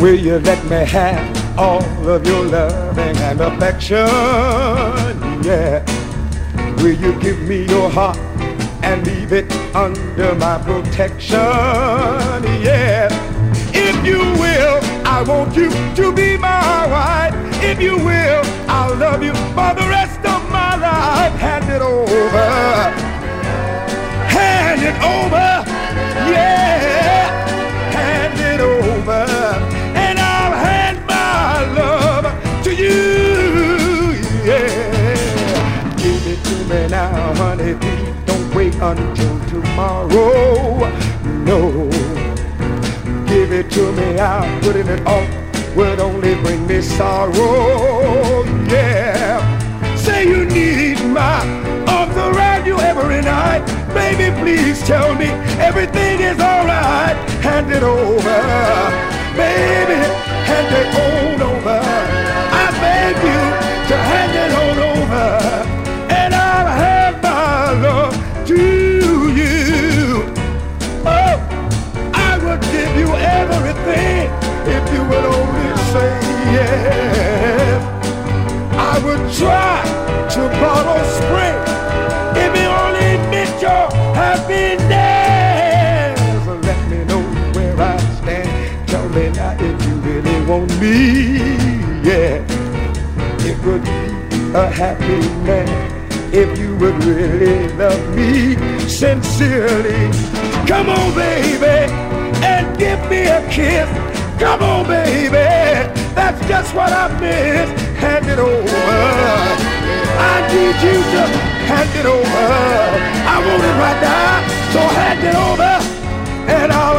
Will you let me have all of your loving and affection? Yeah. Will you give me your heart and leave it under my protection? Yeah. If you will, I want you to be my wife. If you will, I'll love you for the rest of my life. Hand it over. Hand it over. Yeah. Hand it over. And I'll hand my love to you. Yeah. Give it to me now, honey. Please don't wait until tomorrow. No. Give it to me, I'm putting it off would only bring me sorrow. Yeah. Say you need my arms around you every night. Baby, please tell me everything is alright. Hand it over. Baby, hand it on over. I beg you to hand it on over. And I'll have my love to you. Oh, I would give you everything if you would only say yes. I would try to borrow spring if you only admit your happiness. Let me know where I stand. Tell me now if you really want me. Yeah, it would be a happy man if you would really love me sincerely. Come on, baby, and give me a kiss. Come on, baby, that's just what I miss. Hand it over. I need you to hand it over. I want it right now, so hand it over, and I'll